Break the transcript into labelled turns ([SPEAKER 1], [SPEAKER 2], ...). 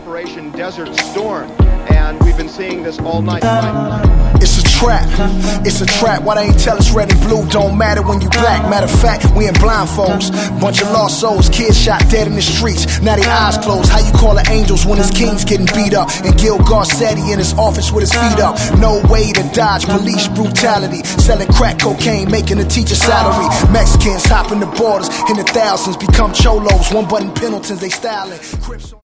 [SPEAKER 1] Operation Desert Storm, and we've been seeing this all night.
[SPEAKER 2] It's a trap, it's a trap. Why they ain't tell us red and blue don't matter when you black? Matter of fact, we in blindfolds. Bunch of lost souls, kids shot dead in the streets. Now they eyes closed. How you call the angels when his king's getting beat up? And Gil Garcetti in his office with his feet up. No way to dodge police brutality. Selling crack cocaine, making a teacher salary. Mexicans hopping the borders in the thousands, become cholos. One button Pendletons, they styling.